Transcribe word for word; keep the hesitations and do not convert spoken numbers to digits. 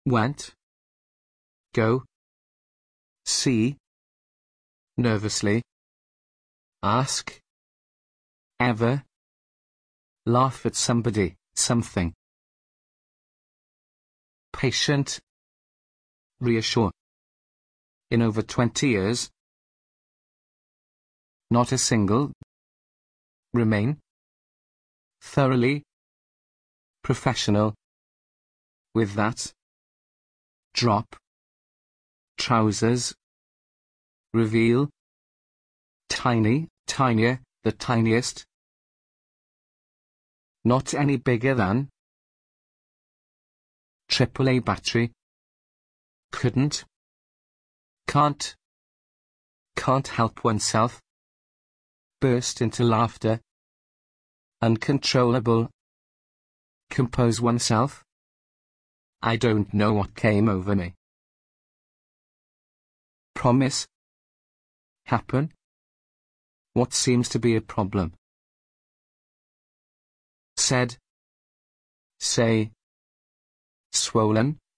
went, go, see, nervously, ask, ever, laugh at somebody, something. Patient, reassure. In over twenty years, not a single, remain, thoroughly, professional, with that, drop, trousers, reveal, tiny, tinier, the tiniest, not any bigger than, triple A battery, couldn't, can't, can't help oneself, burst into laughter, uncontrollable, compose oneself. I don't know what came over me. Promise, happen, what seems to be a problem. Said, say, swollen,